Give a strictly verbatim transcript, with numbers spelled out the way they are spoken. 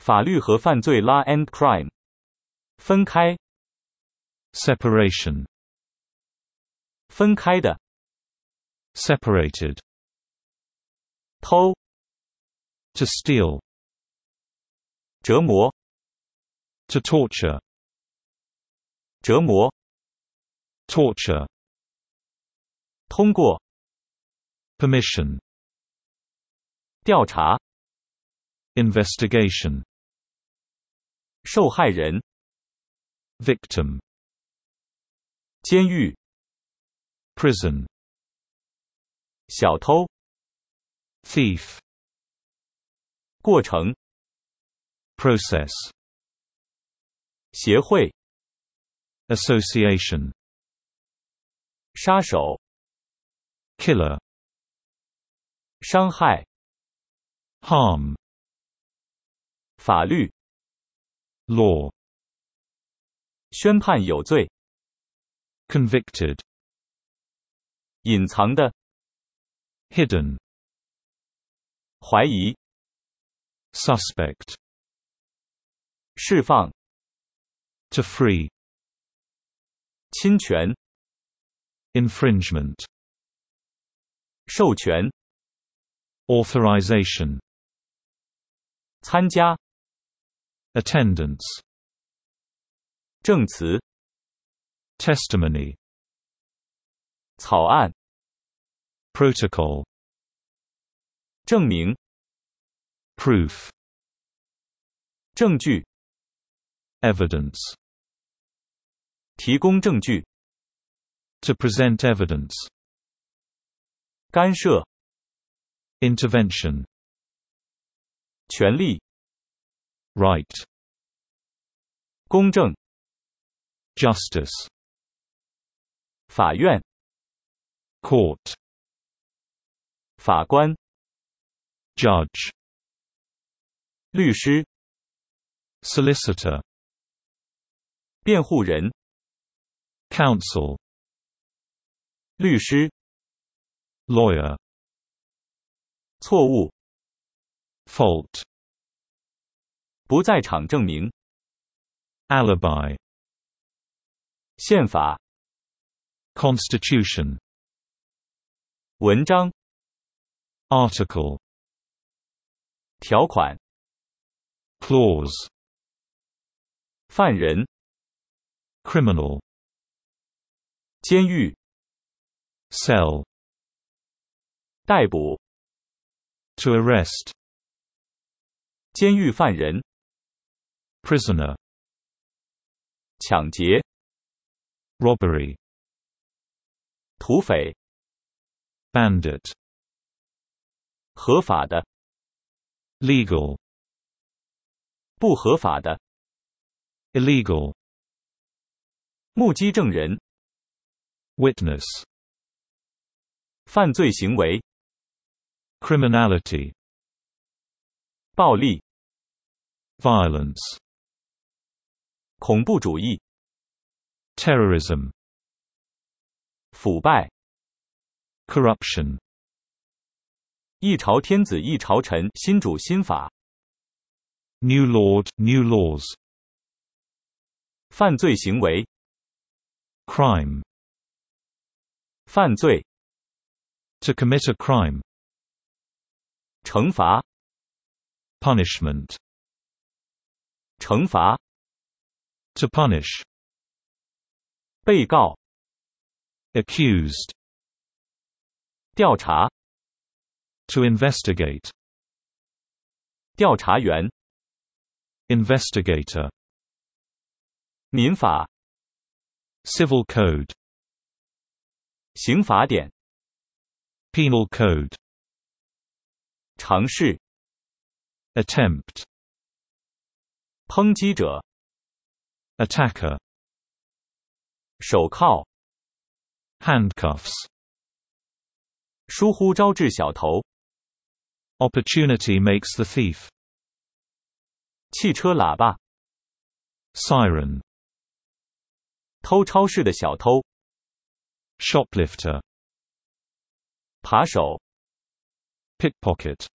法律和犯罪 law and crime 分开 separation 分开的 separated 偷 to steal 折磨 to torture 折磨 torture 通过 permission 调查 investigation 受害人 victim 监狱 prison 小偷 thief 过程 process 协会 association 杀手 killer 伤害 harm 法律 law 宣判有罪 convicted 隐藏的 hidden 怀疑 suspect 释放 to free 侵权 infringement 授权 authorization 参加 attendance 证词 testimony 草案 protocol 证明 proof 证据 evidence 提供证据 to present evidence 干涉 intervention 权利 right 公正 justice 法院 court 法官 judge 律师 solicitor 辩护人 counsel 律师 lawyer 错误 fault 不在场证明 alibi 宪法 constitution 文章 article 条款 clause 犯人 criminal 监狱 cell 逮捕 to arrest 监狱犯人 prisoner 抢劫 robbery 土匪 bandit 合法的 legal 不合法的 illegal 目击证人 witness 犯罪行为 criminality 暴力 violence 恐怖主义 terrorism 腐败 corruption 一朝天子一朝臣新主新法 new lord new laws 犯罪行为 crime 犯罪 to commit a crime 惩罚 punishment 惩罚 to punish 被告 accused 调查 to investigate 调查员 investigator 民法 civil code 刑法典 penal code 尝试 attempt 抨击者 attacker 手铐 handcuffs 疏忽招致小偷 opportunity makes the thief 汽车喇叭 siren 偷超市的小偷 shoplifter 扒手 pickpocket